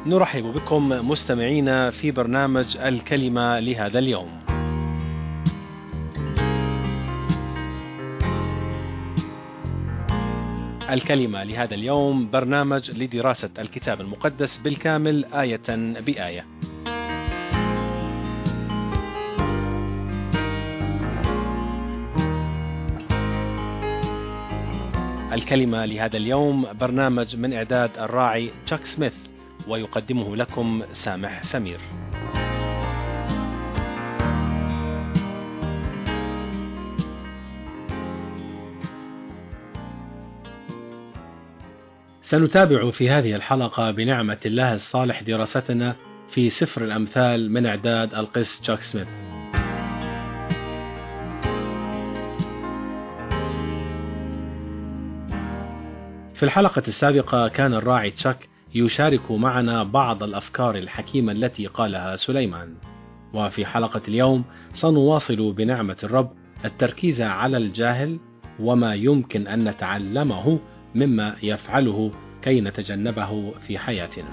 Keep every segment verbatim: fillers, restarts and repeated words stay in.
نرحب بكم مستمعينا في برنامج الكلمة لهذا اليوم. الكلمة لهذا اليوم برنامج لدراسة الكتاب المقدس بالكامل آية بآية. الكلمة لهذا اليوم برنامج من إعداد الراعي تشاك سميث، ويقدمه لكم سامح سمير. سنتابع في هذه الحلقة بنعمة الله الصالح دراستنا في سفر الأمثال من إعداد القس تشاك سميث. في الحلقة السابقة كان الراعي تشاك يشارك معنا بعض الأفكار الحكيمة التي قالها سليمان، وفي حلقة اليوم سنواصل بنعمة الرب التركيز على الجاهل وما يمكن أن نتعلمه مما يفعله كي نتجنبه في حياتنا.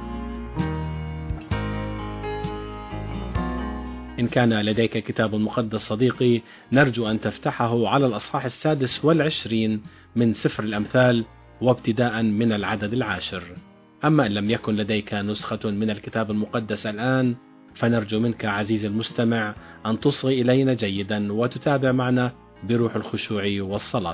إن كان لديك كتاب مقدس صديقي، نرجو أن تفتحه على الأصحاح السادس والعشرين من سفر الأمثال، وابتداء من العدد العاشر. أما إن لم يكن لديك نسخة من الكتاب المقدس الآن، فنرجو منك عزيزي المستمع أن تصغي إلينا جيدا وتتابع معنا بروح الخشوع والصلاة.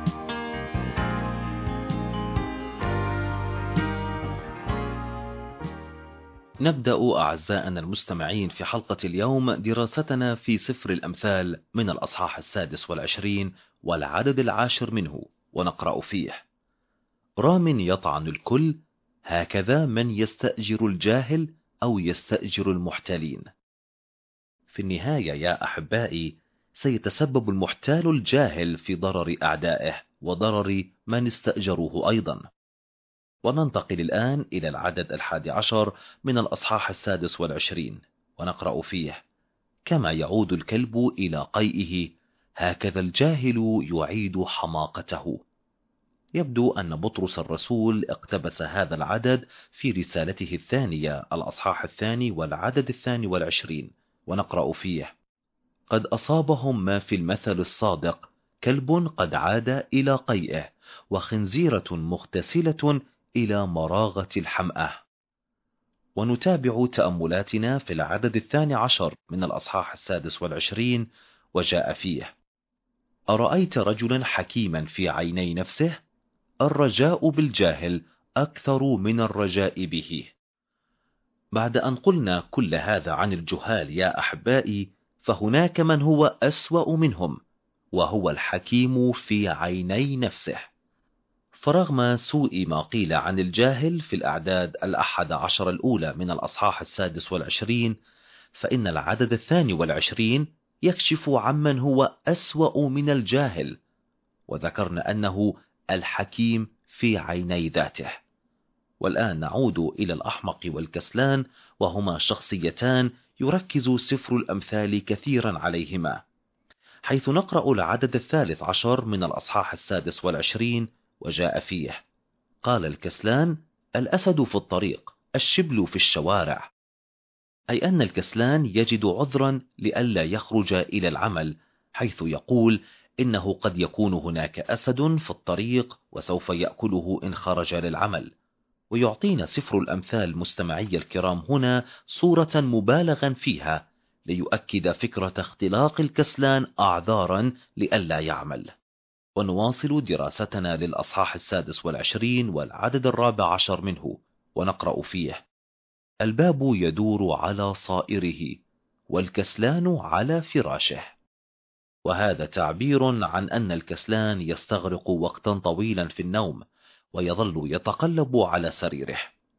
نبدأ أعزائنا المستمعين في حلقة اليوم دراستنا في سفر الأمثال من الأصحاح السادس والعشرين والعدد العاشر منه، ونقرأ فيه: رام يطعن الكل، هكذا من يستأجر الجاهل أو يستأجر المحتالين. في النهاية يا أحبائي، سيتسبب المحتال الجاهل في ضرر أعدائه وضرر من استأجروه أيضا. وننتقل الآن إلى العدد الحادي عشر من الأصحاح السادس والعشرين، ونقرأ فيه: كما يعود الكلب إلى قيئه، هكذا الجاهل يعيد حماقته. يبدو أن بطرس الرسول اقتبس هذا العدد في رسالته الثانية الأصحاح الثاني والعدد الثاني والعشرين، ونقرأ فيه: قد أصابهم ما في المثل الصادق، كلب قد عاد إلى قيئه، وخنزيرة مغتسلة إلى مراغة الحمأة. ونتابع تأملاتنا في العدد الثاني عشر من الأصحاح السادس والعشرين، وجاء فيه: أرأيت رجلا حكيما في عيني نفسه؟ الرجاء بالجاهل أكثر من الرجاء به. بعد أن قلنا كل هذا عن الجهال يا أحبائي، فهناك من هو أسوأ منهم، وهو الحكيم في عيني نفسه. فرغم سوء ما قيل عن الجاهل في الأعداد الأحد عشر الأولى من الأصحاح السادس والعشرين، فإن العدد الثاني والعشرين يكشف عمن هو أسوأ من الجاهل، وذكرنا أنه الحكيم في عيني ذاته. والآن نعود إلى الأحمق والكسلان، وهما شخصيتان يركز سفر الأمثال كثيرا عليهما، حيث نقرأ العدد الثالث عشر من الأصحاح السادس والعشرين، وجاء فيه: قال الكسلان: الأسد في الطريق، الشبل في الشوارع. أي أن الكسلان يجد عذرا لئلا يخرج إلى العمل، حيث يقول إنه قد يكون هناك أسد في الطريق وسوف يأكله إن خرج للعمل. ويعطينا سفر الأمثال مستمعي الكرام هنا صورة مبالغا فيها ليؤكد فكرة اختلاق الكسلان أعذارا لئلا يعمل. ونواصل دراستنا للأصحاح السادس والعشرين والعدد الرابع عشر منه، ونقرأ فيه: الباب يدور على صائره، والكسلان على فراشه. وهذا تعبير عن أن الكسلان يستغرق وقتا طويلا في النوم، ويظل يتقلب على سريره.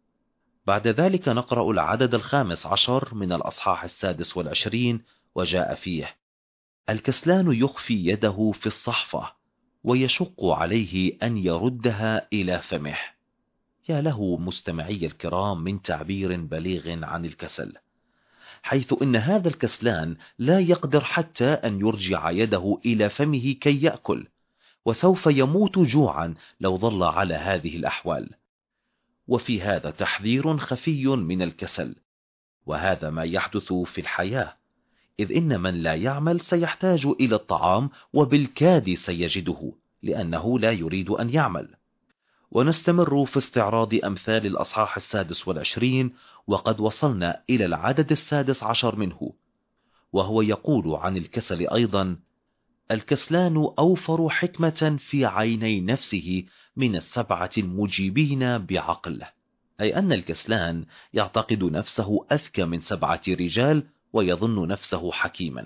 بعد ذلك نقرأ العدد الخامس عشر من الأصحاح السادس والعشرين، وجاء فيه: الكسلان يخفي يده في الصحفة، ويشق عليه أن يردها إلى فمه. يا له مستمعي الكرام من تعبير بليغ عن الكسل، حيث إن هذا الكسلان لا يقدر حتى أن يرجع يده إلى فمه كي يأكل، وسوف يموت جوعا لو ظل على هذه الأحوال. وفي هذا تحذير خفي من الكسل، وهذا ما يحدث في الحياة، إذ إن من لا يعمل سيحتاج إلى الطعام وبالكاد سيجده، لأنه لا يريد أن يعمل. ونستمر في استعراض أمثال الأصحاح السادس والعشرين، وقد وصلنا إلى العدد السادس عشر منه، وهو يقول عن الكسل أيضا: الكسلان أوفر حكمة في عيني نفسه من السبعة المجيبين بعقل، أي أن الكسلان يعتقد نفسه أذكى من سبعة رجال ويظن نفسه حكيما.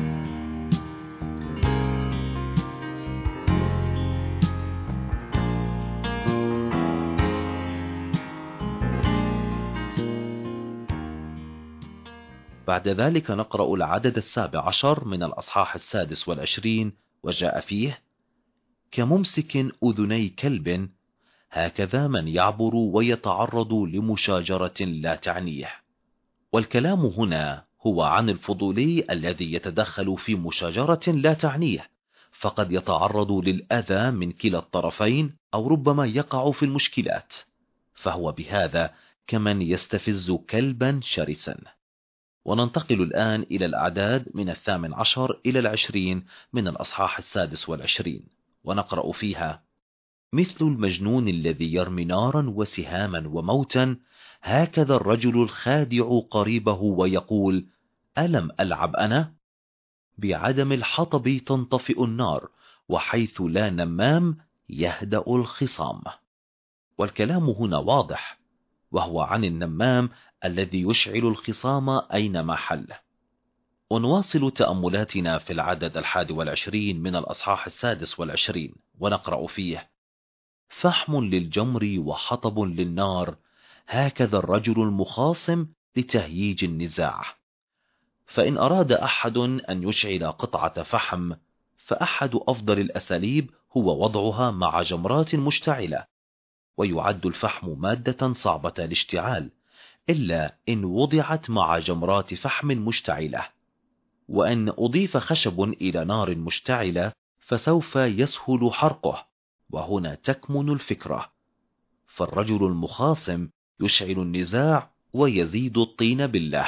بعد ذلك نقرأ العدد السابع عشر من الأصحاح السادس والعشرين، وجاء فيه: كممسك أذني كلب، هكذا من يعبر ويتعرض لمشاجرة لا تعنيه. والكلام هنا هو عن الفضولي الذي يتدخل في مشاجرة لا تعنيه، فقد يتعرض للأذى من كلا الطرفين أو ربما يقع في المشكلات، فهو بهذا كمن يستفز كلبا شرسا. وننتقل الآن إلى الأعداد من الثامن عشر إلى العشرين من الأصحاح السادس والعشرين، ونقرأ فيها: مثل المجنون الذي يرمي نارا وسهاما وموتا، هكذا الرجل الخادع قريبه ويقول: ألم ألعب أنا؟ بعدم الحطب تنطفئ النار، وحيث لا نمام يهدأ الخصام. والكلام هنا واضح، وهو عن النمام الذي يشعل الخصام أينما حل. ونواصل تأملاتنا في العدد الحادي والعشرين من الأصحاح السادس والعشرين، ونقرأ فيه: فحم للجمر وحطب للنار، هكذا الرجل المخاصم لتهييج النزاع. فإن أراد أحد أن يشعل قطعة فحم، فأحد أفضل الأساليب هو وضعها مع جمرات مشتعلة، ويعد الفحم مادة صعبة الاشتعال إلا إن وضعت مع جمرات فحم مشتعلة، وأن أضيف خشب إلى نار مشتعلة فسوف يسهل حرقه، وهنا تكمن الفكرة. فالرجل المخاصم يشعل النزاع ويزيد الطين بالله.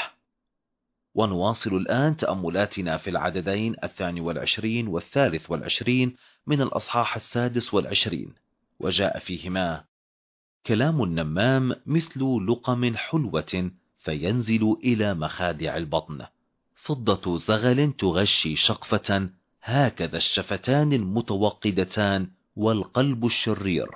ونواصل الآن تأملاتنا في العددين الثاني والعشرين والثالث والعشرين من الأصحاح السادس والعشرين، وجاء فيهما: كلام النمام مثل لقم حلوة فينزل إلى مخادع البطن، فضة زغل تغشي شقفة، هكذا الشفتان المتوقدتان والقلب الشرير.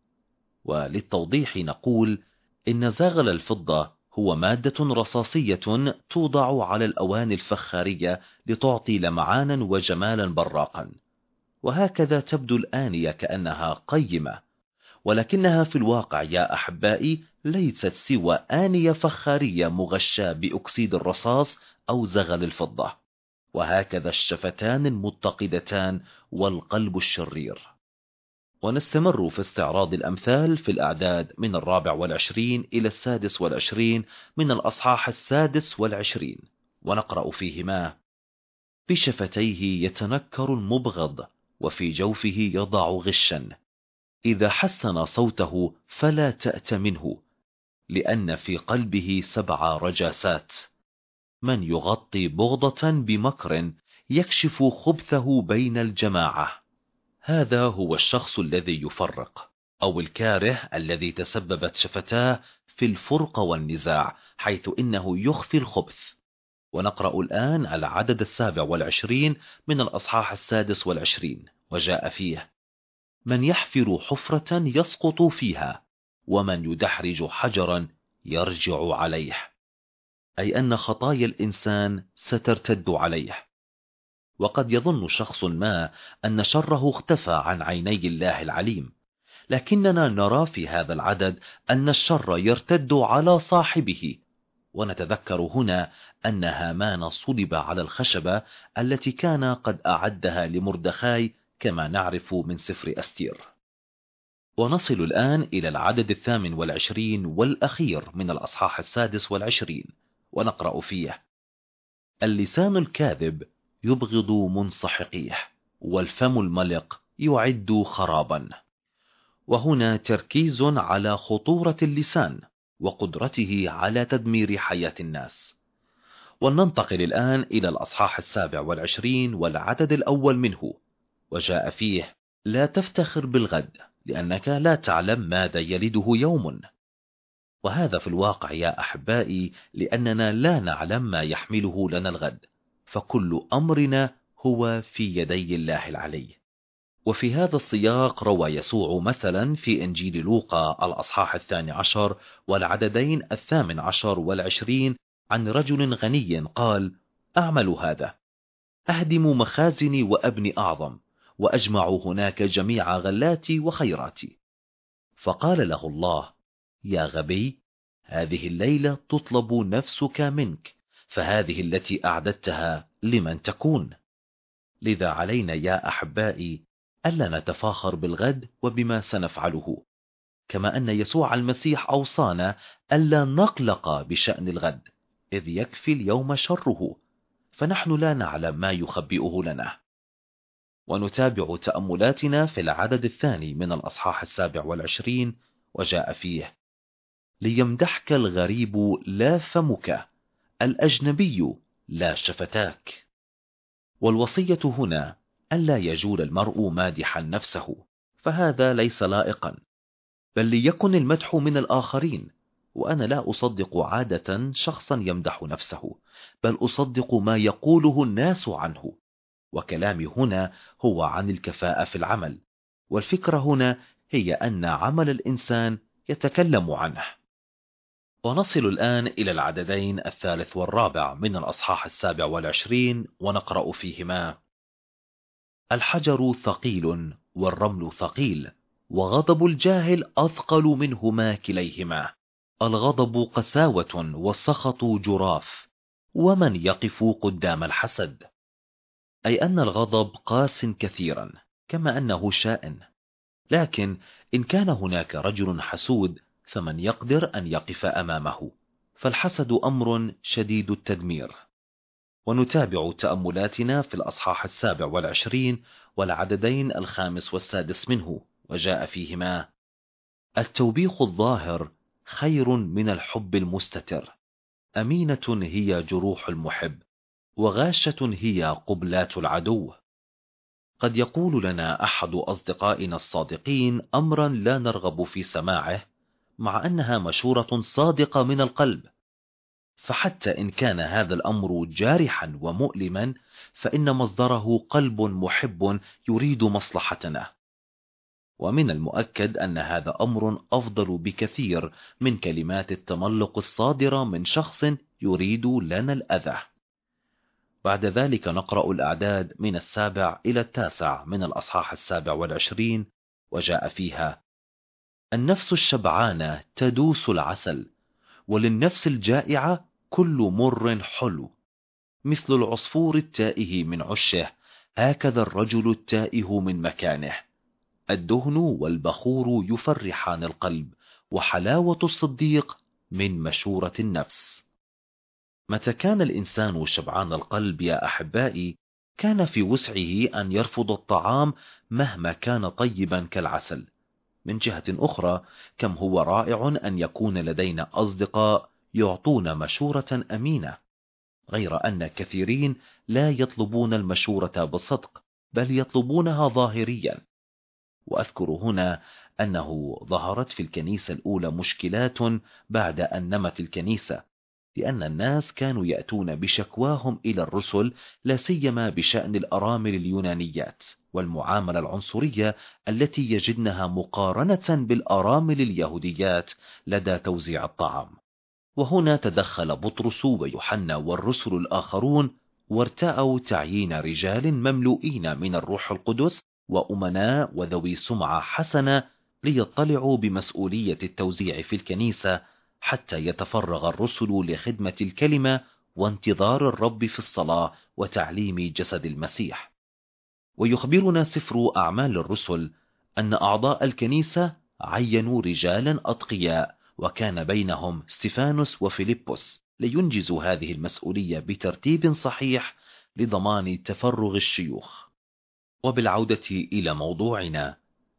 وللتوضيح نقول إن زغل الفضة هو مادة رصاصية توضع على الأواني الفخارية لتعطي لمعانا وجمالا براقا، وهكذا تبدو الآنية كأنها قيمة، ولكنها في الواقع يا أحبائي ليست سوى آنية فخارية مغشاة بأكسيد الرصاص أو زغل الفضة. وهكذا الشفتان المتقدتان والقلب الشرير. ونستمر في استعراض الأمثال في الأعداد من الرابع والعشرين إلى السادس والعشرين من الأصحاح السادس والعشرين، ونقرأ فيهما: بشفتيه يتنكر المبغض، وفي جوفه يضع غشا، إذا حسن صوته فلا تأت منه، لأن في قلبه سبع رجاسات. من يغطي بغضة بمكر يكشف خبثه بين الجماعة. هذا هو الشخص الذي يفرق، أو الكاره الذي تسببت شفتاه في الفرق والنزاع، حيث إنه يخفي الخبث. ونقرأ الآن العدد السابع والعشرين من الأصحاح السادس والعشرين، وجاء فيه: من يحفر حفرة يسقط فيها، ومن يدحرج حجرا يرجع عليه. أي أن خطايا الإنسان سترتد عليه. وقد يظن شخص ما أن شره اختفى عن عيني الله العليم، لكننا نرى في هذا العدد أن الشر يرتد على صاحبه. ونتذكر هنا أن هامان صلب على الخشبة التي كان قد أعدها لمردخاي، كما نعرف من سفر أستير. ونصل الآن إلى العدد الثامن والعشرين والأخير من الأصحاح السادس والعشرين، ونقرأ فيه: اللسان الكاذب يبغض منسحقيه، والفم الملق يعد خرابا. وهنا تركيز على خطورة اللسان وقدرته على تدمير حياة الناس. ولننتقل الآن إلى الأصحاح السابع والعشرين والعدد الأول منه، وجاء فيه: لا تفتخر بالغد لأنك لا تعلم ماذا يلده يوم. وهذا في الواقع يا أحبائي لأننا لا نعلم ما يحمله لنا الغد، فكل أمرنا هو في يدي الله العلي. وفي هذا السياق روى يسوع مثلا في إنجيل لوقا الأصحاح الثاني عشر والعددين الثامن عشر والعشرين عن رجل غني قال: أعمل هذا، أهدم مخازني وأبني أعظم، وأجمع هناك جميع غلاتي وخيراتي. فقال له الله: يا غبي، هذه الليلة تطلب نفسك منك، فهذه التي أعددتها لمن تكون؟ لذا علينا يا أحبائي ألا نتفاخر بالغد وبما سنفعله، كما أن يسوع المسيح أوصانا ألا نقلق بشأن الغد، إذ يكفي اليوم شره، فنحن لا نعلم ما يخبئه لنا. ونتابع تأملاتنا في العدد الثاني من الأصحاح السابع والعشرين، وجاء فيه: ليمدحك الغريب لا فمك، الأجنبي لا شفتاك. والوصية هنا ألا يجول المرء مادحا نفسه، فهذا ليس لائقا، بل ليكن المدح من الآخرين. وأنا لا أصدق عادة شخصا يمدح نفسه، بل أصدق ما يقوله الناس عنه. وكلامي هنا هو عن الكفاءة في العمل، والفكرة هنا هي أن عمل الإنسان يتكلم عنه. ونصل الآن إلى العددين الثالث والرابع من الأصحاح السابع والعشرين، ونقرأ فيهما: الحجر ثقيل والرمل ثقيل، وغضب الجاهل أثقل منهما كليهما. الغضب قساوة والسخط جراف، ومن يقف قدام الحسد؟ أي أن الغضب قاس كثيرا كما أنه شائن، لكن إن كان هناك رجل حسود فمن يقدر أن يقف أمامه؟ فالحسد أمر شديد التدمير. ونتابع تأملاتنا في الأصحاح السابع والعشرين والعددين الخامس والسادس منه، وجاء فيهما: التوبيخ الظاهر خير من الحب المستتر، أمينة هي جروح المحب، وغاشة هي قبلات العدو. قد يقول لنا أحد أصدقائنا الصادقين أمرا لا نرغب في سماعه، مع أنها مشورة صادقة من القلب، فحتى إن كان هذا الأمر جارحا ومؤلما فإن مصدره قلب محب يريد مصلحتنا. ومن المؤكد أن هذا أمر أفضل بكثير من كلمات التملق الصادرة من شخص يريد لنا الأذى. بعد ذلك نقرأ الأعداد من السابع إلى التاسع من الأصحاح السابع والعشرين، وجاء فيها: النفس الشبعانة تدوس العسل، وللنفس الجائعة كل مر حلو. مثل العصفور التائه من عشه، هكذا الرجل التائه من مكانه. الدهن والبخور يفرحان القلب، وحلاوة الصديق من مشورة النفس. متى كان الإنسان شبعان القلب يا أحبائي، كان في وسعه أن يرفض الطعام مهما كان طيبا كالعسل. من جهة أخرى، كم هو رائع أن يكون لدينا أصدقاء يعطون مشورة أمينة، غير أن كثيرين لا يطلبون المشورة بصدق، بل يطلبونها ظاهريا. وأذكر هنا أنه ظهرت في الكنيسة الأولى مشكلات بعد أن نمت الكنيسة، لأن الناس كانوا يأتون بشكواهم إلى الرسل، لا سيما بشأن الأرامل اليونانيات والمعاملة العنصرية التي يجدنها مقارنة بالأرامل اليهوديات لدى توزيع الطعام. وهنا تدخل بطرس ويوحنا والرسل الآخرون، وارتأوا تعيين رجال مملوئين من الروح القدس وأمناء وذوي سمعة حسنة ليطلعوا بمسؤولية التوزيع في الكنيسة، حتى يتفرغ الرسل لخدمة الكلمة وانتظار الرب في الصلاة وتعليم جسد المسيح. ويخبرنا سفر أعمال الرسل أن أعضاء الكنيسة عينوا رجالا أتقياء، وكان بينهم ستيفانوس وفيليبوس، لينجزوا هذه المسؤولية بترتيب صحيح لضمان تفرغ الشيوخ. وبالعودة إلى موضوعنا،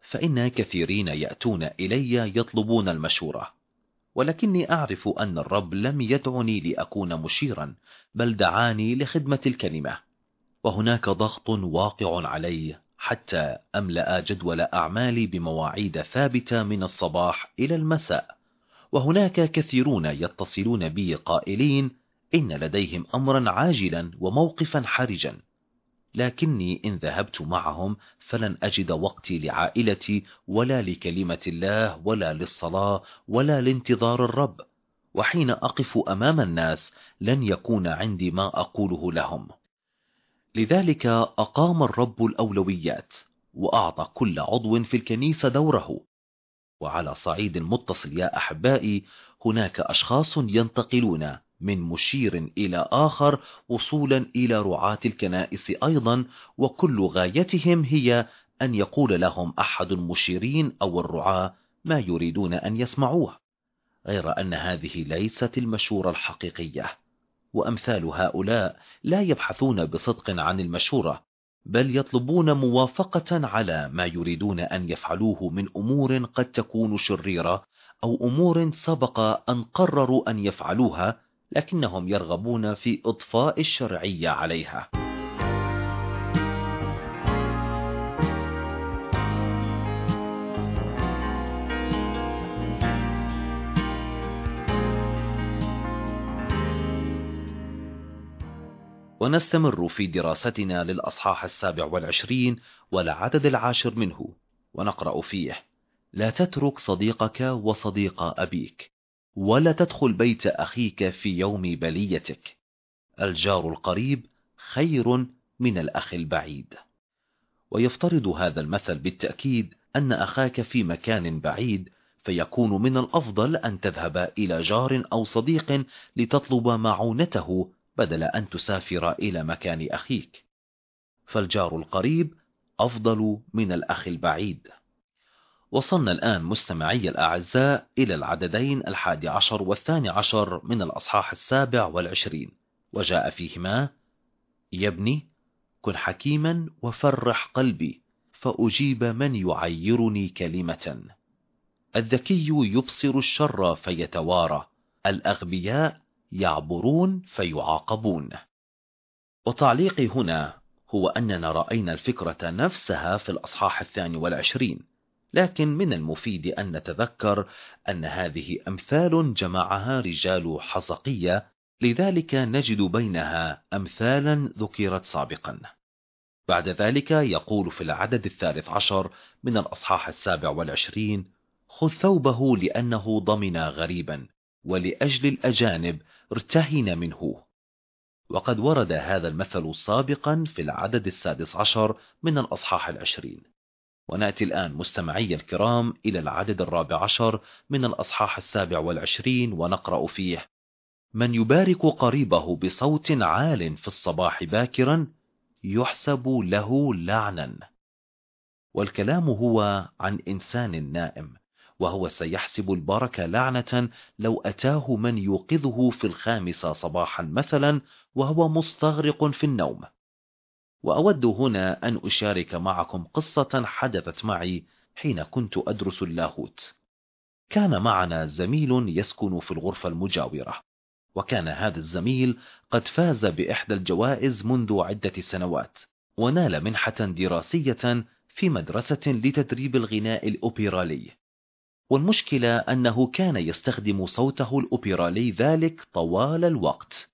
فإن كثيرين يأتون إلي يطلبون المشورة، ولكني أعرف أن الرب لم يدعني لأكون مشيرا، بل دعاني لخدمة الكلمة، وهناك ضغط واقع علي حتى أملأ جدول أعمالي بمواعيد ثابتة من الصباح إلى المساء. وهناك كثيرون يتصلون بي قائلين إن لديهم أمرا عاجلا وموقفا حرجا، لكني إن ذهبت معهم فلن أجد وقتي لعائلتي ولا لكلمة الله ولا للصلاة ولا لانتظار الرب، وحين أقف أمام الناس لن يكون عندي ما أقوله لهم. لذلك أقام الرب الأولويات وأعطى كل عضو في الكنيسة دوره. وعلى صعيد متصل يا أحبائي، هناك أشخاص ينتقلون من مشير إلى آخر وصولا إلى رعاة الكنائس أيضا، وكل غايتهم هي أن يقول لهم أحد المشيرين أو الرعاة ما يريدون أن يسمعوه، غير أن هذه ليست المشورة الحقيقية. وأمثال هؤلاء لا يبحثون بصدق عن المشورة، بل يطلبون موافقة على ما يريدون أن يفعلوه من أمور قد تكون شريرة أو أمور سبق أن قرروا أن يفعلوها، لكنهم يرغبون في إضفاء الشرعية عليها. ونستمر في دراستنا للأصحاح السابع والعشرين والعدد العاشر منه، ونقرأ فيه: لا تترك صديقك وصديق أبيك، ولا تدخل بيت أخيك في يوم بليتك. الجار القريب خير من الأخ البعيد. ويفترض هذا المثل بالتأكيد أن أخاك في مكان بعيد، فيكون من الأفضل أن تذهب إلى جار أو صديق لتطلب معونته بدل أن تسافر إلى مكان أخيك. فالجار القريب أفضل من الأخ البعيد. وصلنا الآن مستمعي الأعزاء إلى العددين الحادي عشر والثاني عشر من الأصحاح السابع والعشرين، وجاء فيهما: يا ابني كن حكيما وفرح قلبي، فأجيب من يعيرني كلمة. الذكي يبصر الشر فيتوارى، الأغبياء يعبرون فيعاقبون. وتعليقي هنا هو أننا رأينا الفكرة نفسها في الأصحاح الثاني والعشرين، لكن من المفيد أن نتذكر أن هذه أمثال جمعها رجال حزقية، لذلك نجد بينها أمثالا ذكرت سابقا. بعد ذلك يقول في العدد الثالث عشر من الأصحاح السابع والعشرين: خذ ثوبه لأنه ضمن غريبا، ولأجل الأجانب ارتهن منه. وقد ورد هذا المثل سابقا في العدد السادس عشر من الأصحاح العشرين. ونأتي الآن مستمعي الكرام إلى العدد الرابع عشر من الأصحاح السابع والعشرين، ونقرأ فيه: من يبارك قريبه بصوت عال في الصباح باكرا يحسب له لعنا. والكلام هو عن إنسان نائم، وهو سيحسب البركة لعنة لو أتاه من يوقظه في الخامسة صباحا مثلا وهو مستغرق في النوم. وأود هنا أن أشارك معكم قصة حدثت معي حين كنت أدرس اللاهوت. كان معنا زميل يسكن في الغرفة المجاورة، وكان هذا الزميل قد فاز بإحدى الجوائز منذ عدة سنوات، ونال منحة دراسية في مدرسة لتدريب الغناء الأوبرالي. والمشكلة أنه كان يستخدم صوته الأوبرالي ذلك طوال الوقت.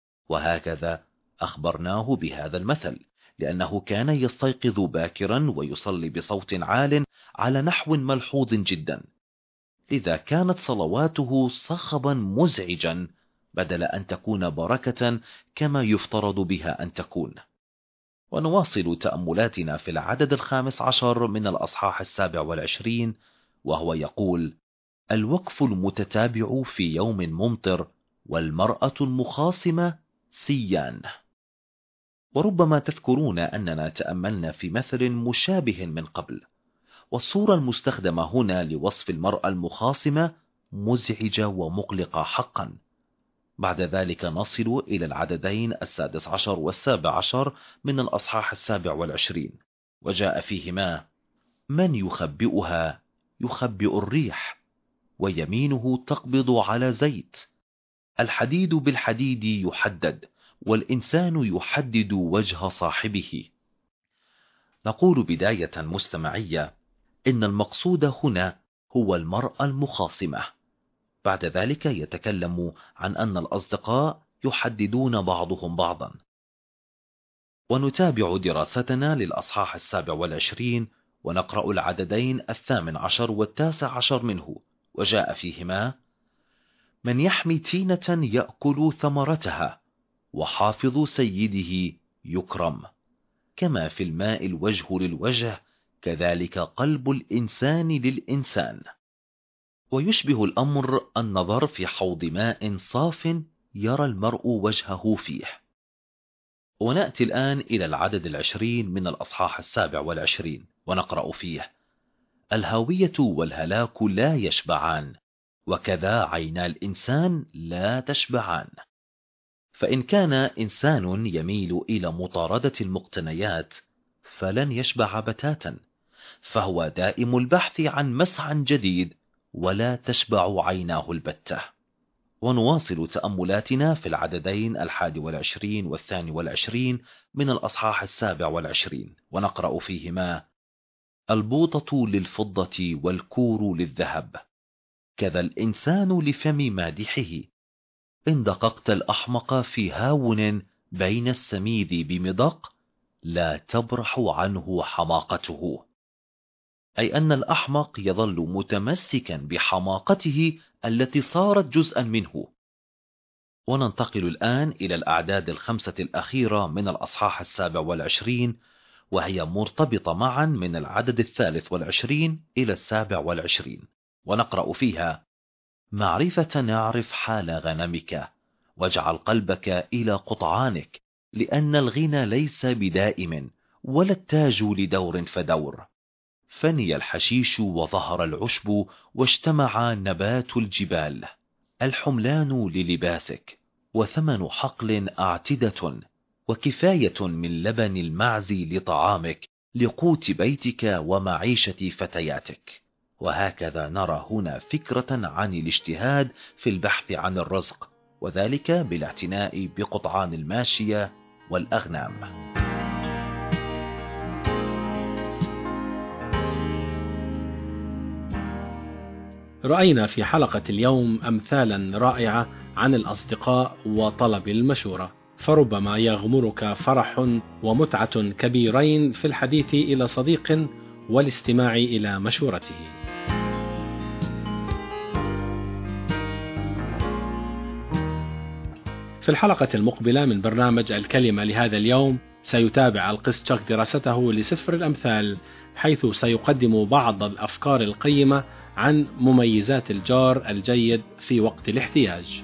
وهكذا أخبرناه بهذا المثل، لأنه كان يستيقظ باكرا ويصلي بصوت عال على نحو ملحوظ جدا، لذا كانت صلواته صخبا مزعجا بدل أن تكون بركة كما يفترض بها أن تكون. ونواصل تأملاتنا في العدد الخامس عشر من الأصحاح السابع والعشرين، وهو يقول: الوقف المتتابع في يوم ممطر، والمرأة المخاصمة سيان. وربما تذكرون أننا تأملنا في مثل مشابه من قبل، والصورة المستخدمة هنا لوصف المرأة المخاصمة مزعجة ومقلقة حقا. بعد ذلك نصل إلى العددين السادس عشر والسابع عشر من الأصحاح السابع والعشرين، وجاء فيهما: من يخبئها يخبئ الريح، ويمينه تقبض على زيت. الحديد بالحديد يحدد، والإنسان يحدد وجه صاحبه. نقول بداية مستمعية إن المقصود هنا هو المرأة المخاصمة. بعد ذلك يتكلم عن أن الأصدقاء يحددون بعضهم بعضا. ونتابع دراستنا للأصحاح السابع والعشرين، ونقرأ العددين الثامن عشر والتاسع عشر منه، وجاء فيهما: من يحمي تينة يأكل ثمرتها، وحافظ سيده يكرم. كما في الماء الوجه للوجه، كذلك قلب الإنسان للإنسان. ويشبه الأمر النظر في حوض ماء صاف يرى المرء وجهه فيه. ونأتي الآن إلى العدد العشرين من الأصحاح السابع والعشرين، ونقرأ فيه: الهاوية والهلاك لا يشبعان، وكذا عينا الإنسان لا تشبعان. فإن كان إنسان يميل إلى مطاردة المقتنيات فلن يشبع بتاتا، فهو دائم البحث عن مسعى جديد، ولا تشبع عيناه البتة. ونواصل تأملاتنا في العددين الحادي والعشرين والثاني والعشرين من الأصحاح السابع والعشرين، ونقرأ فيهما: البوطة للفضة والكور للذهب، كذا الإنسان لفم مادحه. إن دققت الأحمق في هاون بين السميذ بمدق، لا تبرح عنه حماقته. أي أن الأحمق يظل متمسكا بحماقته التي صارت جزءا منه. وننتقل الآن إلى الأعداد الخمسة الأخيرة من الأصحاح السابع والعشرين، وهي مرتبطة معا من العدد الثالث والعشرين إلى السابع والعشرين، ونقرأ فيها: معرفة نعرف حال غنمك، واجعل قلبك إلى قطعانك، لأن الغنى ليس بدائم، ولا التاج لدور فدور. فني الحشيش وظهر العشب، واجتمع نبات الجبال. الحملان للباسك، وثمن حقل أعتدة، وكفاية من لبن المعز لطعامك، لقوت بيتك ومعيشة فتياتك. وهكذا نرى هنا فكرة عن الاجتهاد في البحث عن الرزق، وذلك بالاعتناء بقطعان الماشية والأغنام. رأينا في حلقة اليوم أمثالا رائعة عن الأصدقاء وطلب المشورة، فربما يغمرك فرح ومتعة كبيرين في الحديث إلى صديق والاستماع إلى مشورته. في الحلقة المقبلة من برنامج الكلمة لهذا اليوم سيتابع القس تشاك دراسته لسفر الأمثال، حيث سيقدم بعض الأفكار القيمة عن مميزات الجار الجيد في وقت الاحتياج.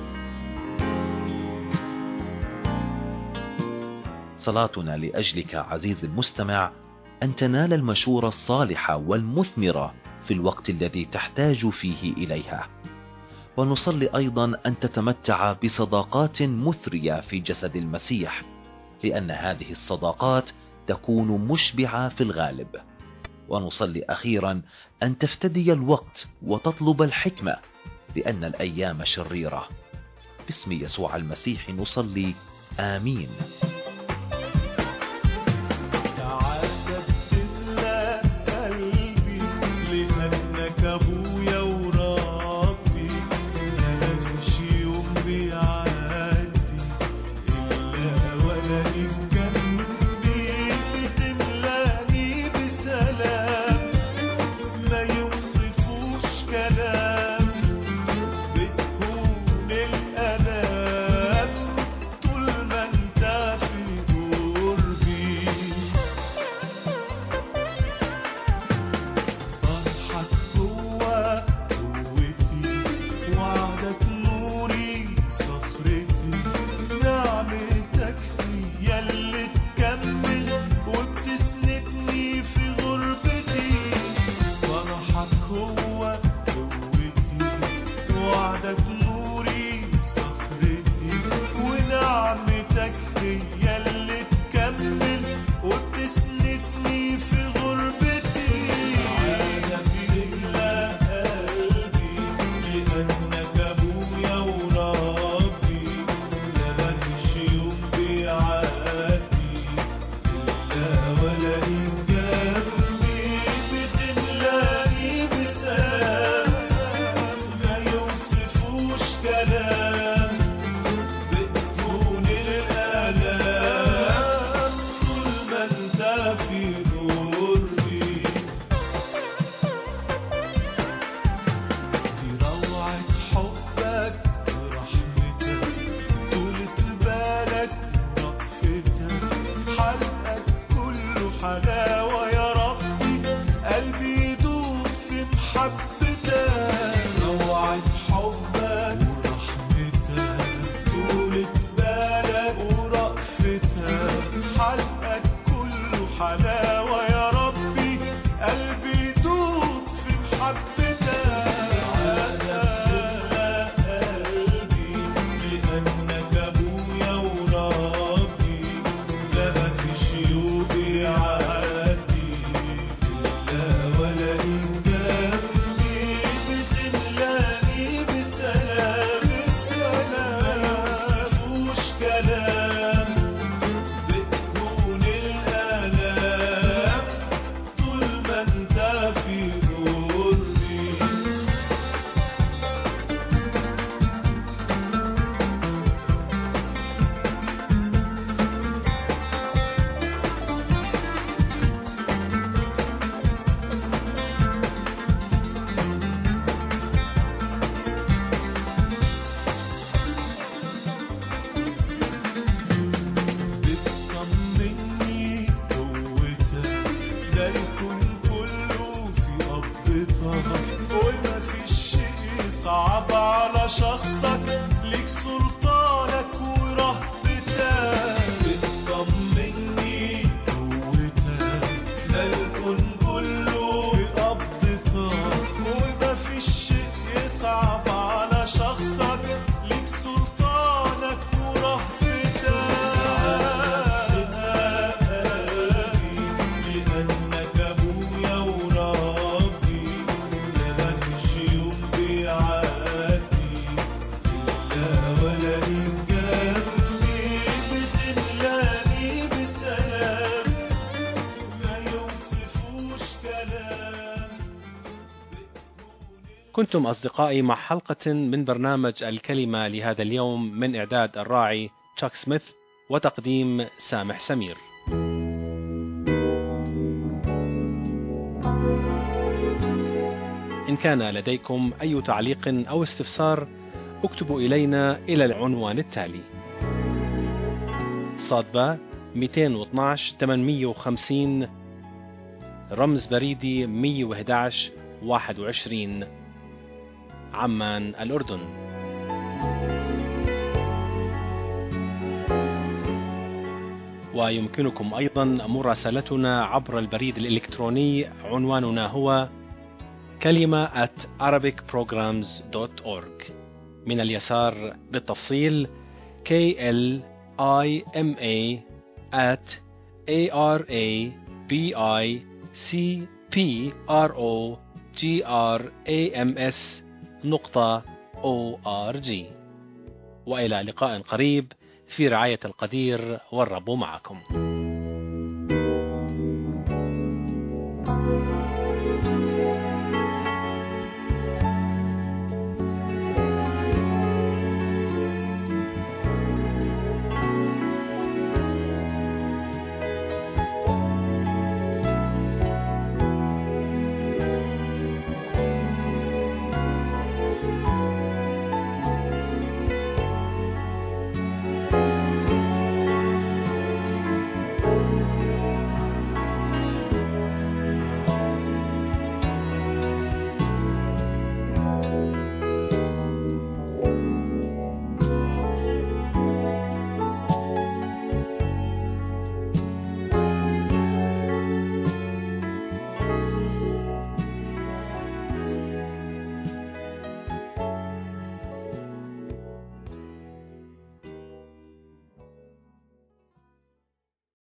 صلاتنا لأجلك عزيزي المستمع أن تنال المشورة الصالحة والمثمرة في الوقت الذي تحتاج فيه إليها. ونصلي أيضا أن تتمتع بصداقات مثرية في جسد المسيح، لأن هذه الصداقات تكون مشبعة في الغالب. ونصلي أخيرا أن تفتدي الوقت وتطلب الحكمة، لأن الأيام شريرة. باسم يسوع المسيح نصلي، آمين. حلقك كله حلاوة يا ربي، قلبي يدوب في محبتك. قلبي لأنك أبويا وربي، لا مفيش يوم يعدي إلا ولا جنبي، بتملاني بسلام السلام، ملوش كلام بتكون الآلام طول ما انت في قربي. بتطمني قوتك، ده الكون كله في قبضتك، وما فيش شيء صعب على شخصك، ليك سلطانك ورهبتك. بتطمني قوتك، ده الكون كله في قبضتك، وما فيش شيء يصعب على شخصك، ليك سلطانك ورهبتك. لأنك أبويا وربي، لا مفيش يوم بيعدي إلا ولا جنبي، بتملاني بسلام ما يوصفوش كلام. كنتم أصدقائي مع حلقة من برنامج الكلمة لهذا اليوم، من إعداد الراعي تشاك سميث وتقديم سامح سمير. إن كان لديكم أي تعليق أو استفسار اكتبوا إلينا إلى العنوان التالي: صادبة مئتين واثناشر ثمانمئة وخمسين، رمز بريدي مئة وأحد عشر واحد وعشرين، عمان الأردن. ويمكنكم أيضا مراسلتنا عبر البريد الإلكتروني، عنواننا هو كلمة at arabic programs dot org. من اليسار بالتفصيل K L I M A at A R A B I C P R O G R A M S نقطة O R G. وإلى لقاء قريب في رعاية القدير، والرب معكم.